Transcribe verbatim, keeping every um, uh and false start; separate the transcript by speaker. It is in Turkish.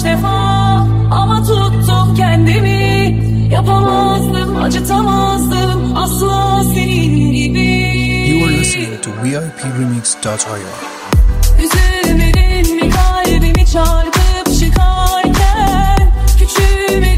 Speaker 1: kaç defa ama tuttum kendimi. Yapamazdım, acıtamazdım asla senin gibi.
Speaker 2: You are listening to V I P remix dot i o.
Speaker 1: Üzülmedim mi kalbimi çarpıp çıkarken, küçüğüme